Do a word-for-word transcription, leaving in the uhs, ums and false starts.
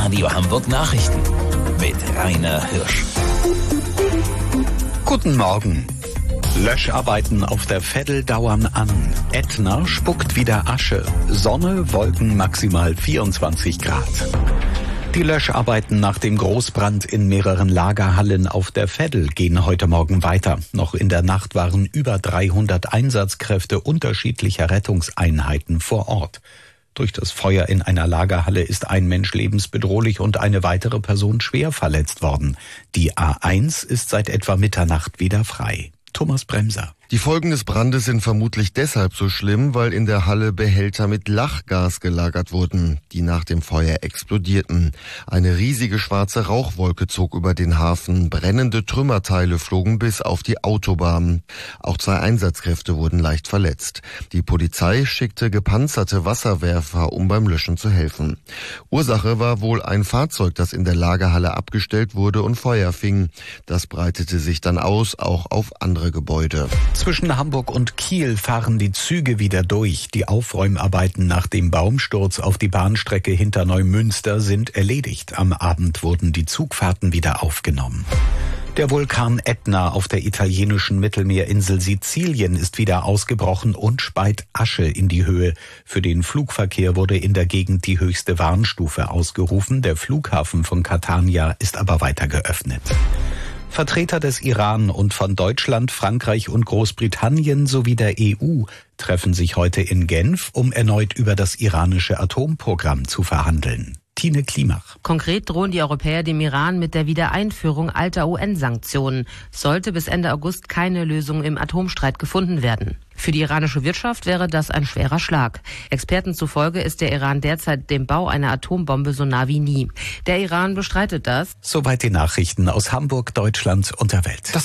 Radio Hamburg Nachrichten mit Rainer Hirsch. Guten Morgen. Löscharbeiten auf der Veddel dauern an. Ätna spuckt wieder Asche. Sonne, Wolken maximal vierundzwanzig Grad. Die Löscharbeiten nach dem Großbrand in mehreren Lagerhallen auf der Veddel gehen heute Morgen weiter. Noch in der Nacht waren über dreihundert Einsatzkräfte unterschiedlicher Rettungseinheiten vor Ort. Durch das Feuer in einer Lagerhalle ist ein Mensch lebensbedrohlich und eine weitere Person schwer verletzt worden. Die A eins ist seit etwa Mitternacht wieder frei. Thomas Bremser. Die Folgen des Brandes sind vermutlich deshalb so schlimm, weil in der Halle Behälter mit Lachgas gelagert wurden, die nach dem Feuer explodierten. Eine riesige schwarze Rauchwolke zog über den Hafen, brennende Trümmerteile flogen bis auf die Autobahn. Auch zwei Einsatzkräfte wurden leicht verletzt. Die Polizei schickte gepanzerte Wasserwerfer, um beim Löschen zu helfen. Ursache war wohl ein Fahrzeug, das in der Lagerhalle abgestellt wurde und Feuer fing. Das breitete sich dann aus, auch auf andere Gebäude. Zwischen Hamburg und Kiel fahren die Züge wieder durch. Die Aufräumarbeiten nach dem Baumsturz auf die Bahnstrecke hinter Neumünster sind erledigt. Am Abend wurden die Zugfahrten wieder aufgenommen. Der Vulkan Ätna auf der italienischen Mittelmeerinsel Sizilien ist wieder ausgebrochen und speit Asche in die Höhe. Für den Flugverkehr wurde in der Gegend die höchste Warnstufe ausgerufen. Der Flughafen von Catania ist aber weiter geöffnet. Vertreter des Iran und von Deutschland, Frankreich und Großbritannien sowie der E U treffen sich heute in Genf, um erneut über das iranische Atomprogramm zu verhandeln. Tine Klimach. Konkret drohen die Europäer dem Iran mit der Wiedereinführung alter U N-Sanktionen. Sollte bis Ende August keine Lösung im Atomstreit gefunden werden. Für die iranische Wirtschaft wäre das ein schwerer Schlag. Experten zufolge ist der Iran derzeit dem Bau einer Atombombe so nah wie nie. Der Iran bestreitet das. Soweit die Nachrichten aus Hamburg, Deutschland und der Welt. Das